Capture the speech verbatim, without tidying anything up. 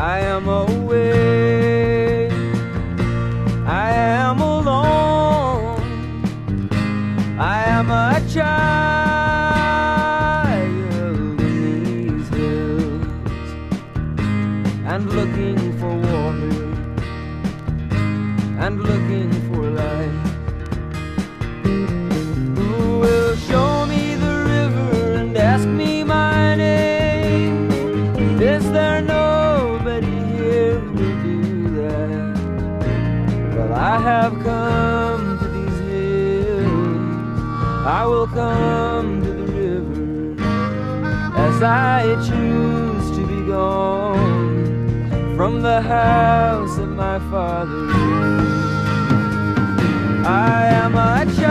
I am away, I am alone, I am a child in these hills, and looking for water, and looking for life. Who will show me the river and ask me my name? Is there nobody here who will do that? Well, I have come to these hills, I will come to the river, as I choose to be gone from the house of my father. I am a